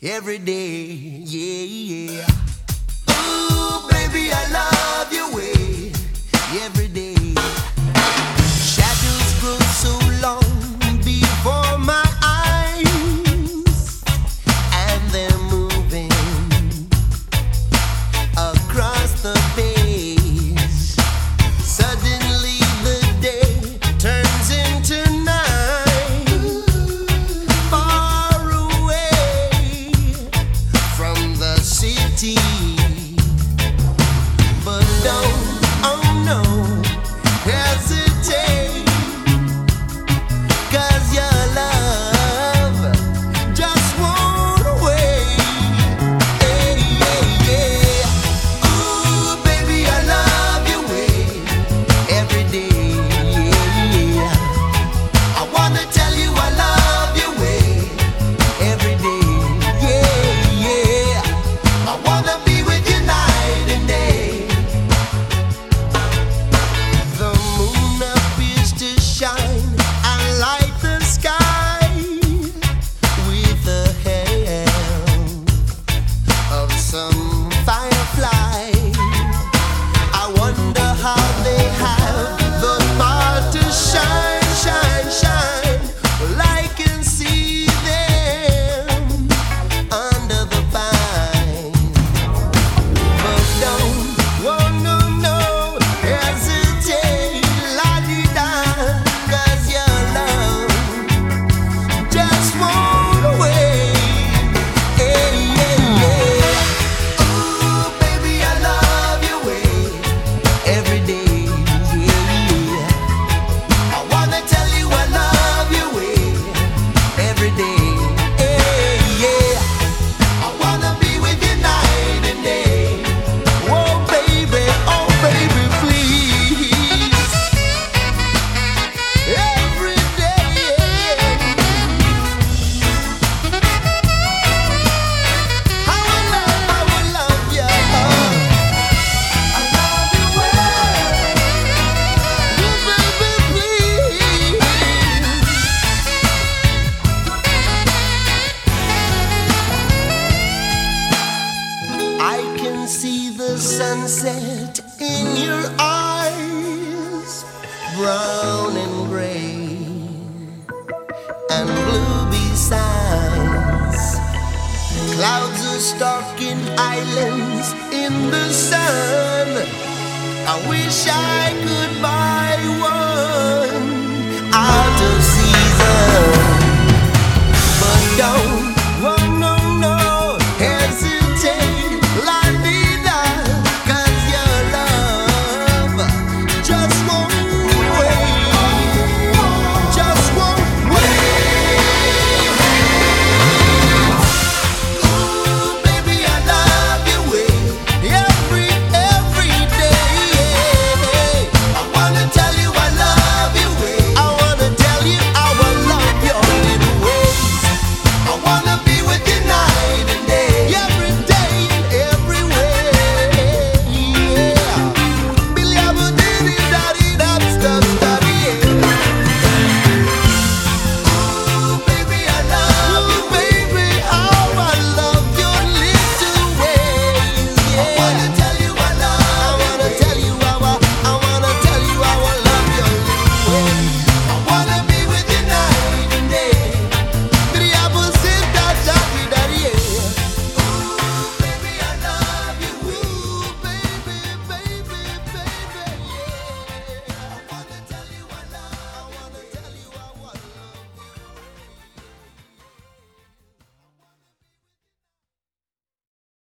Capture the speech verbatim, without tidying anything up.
every day, yeah, yeah. Ooh, baby, I love your way every day. Shadows grow so long before my eyes, and they're moving across the base. Suddenly the day turns into night, far away from the city. But don't, oh no, hesitate, 'cause your love just won't wait. Hey, yeah, yeah. Ooh, baby, I love your way every day. Yeah. I wanna tell you I love your way every day. Yeah, yeah. I wanna be with you night and day. The moon appears to shine and light the sky with the help of some firefly. I wonder how they have the power to shine, shine, shine. Well, I can see them under the pine. But don't, oh no, no, hesitate, la-di-da, 'cause your love just won't wait. Hey, yeah, yeah. Ooh, baby, I love your way every day. Yeah, yeah. I wanna tell you I love your way every day. Hey, yeah. I wanna be with you night and day. Oh baby, oh baby, please. Every day. I will love, I will love you. I love you well. Oh baby, please. I can see the sunset in your eyes, brown and gray and blue besides. Clouds are stalking islands in the sun. I wish I could buy one out of sea.